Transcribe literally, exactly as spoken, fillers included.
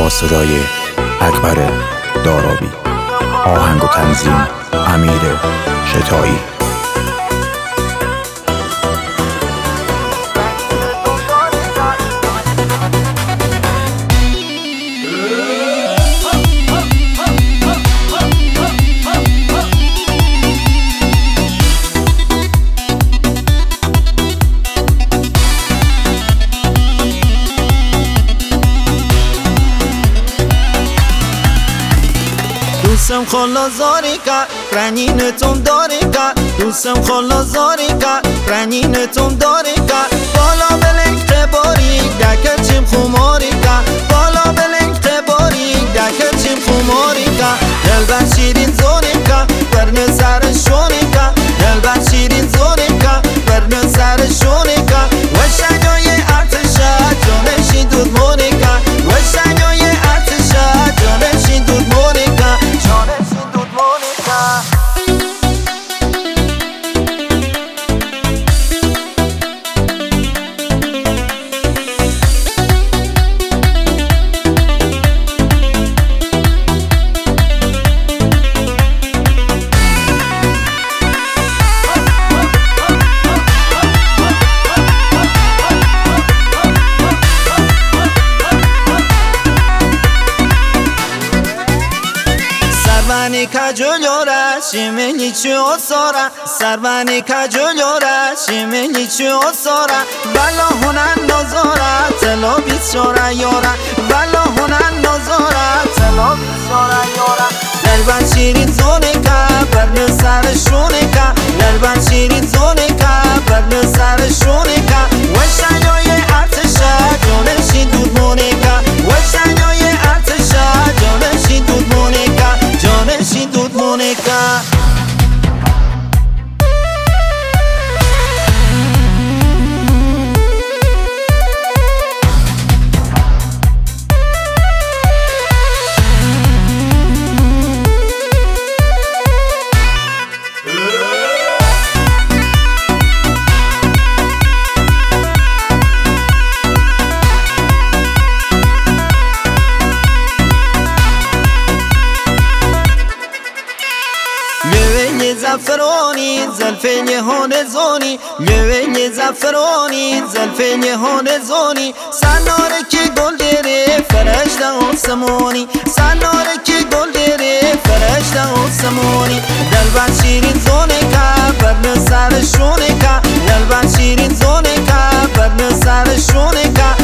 با صدای اکبر دارابی، آهنگ و تنظیم امیر شتایی. دوستم خلا زاریکا رنینتون داریکا، دوستم خلا زاریکا رنینتون داریکا، بالا بلنگ تباری دکه چیم خماریکا، بالا بلنگ تباری دکه چیم خماریکا، دلبر شیرین زاریکا برن سر شونیکا، دلبر شیرین زاریکا برن سر شونیکا، و شنای ارتشا جانشین دود مونیکا، و شنای ارتشا جانشین دود مونیکا. سربانی کجولیورا شیمنی چی اصارا، سربانی کجولیورا شیمنی چی اصارا، والا هنن نزارا تلو بیچارا یورا، والا هنن نزارا تلو بیچارا یورا، دلبر شیرین زونیکا برن سر شونیکا، دلبر شیرین زونیکا برن سر شونیکا، و شنای ارتشا جانشین دود مونیکا، و شنای ارتشا جانشین دود مونیکا، جانشین دود مونیکا. زعفرانی زلفین هون زونی، لوین زعفرانی زلفین هون زونی، سنار کی گل دیره فرشته آسمانی، سنار کی گل دیره فرشته آسمانی، دلبر شیرین زونیکا برن سر شونیکا، دلبر شیرین زونیکا برن سر شونیکا،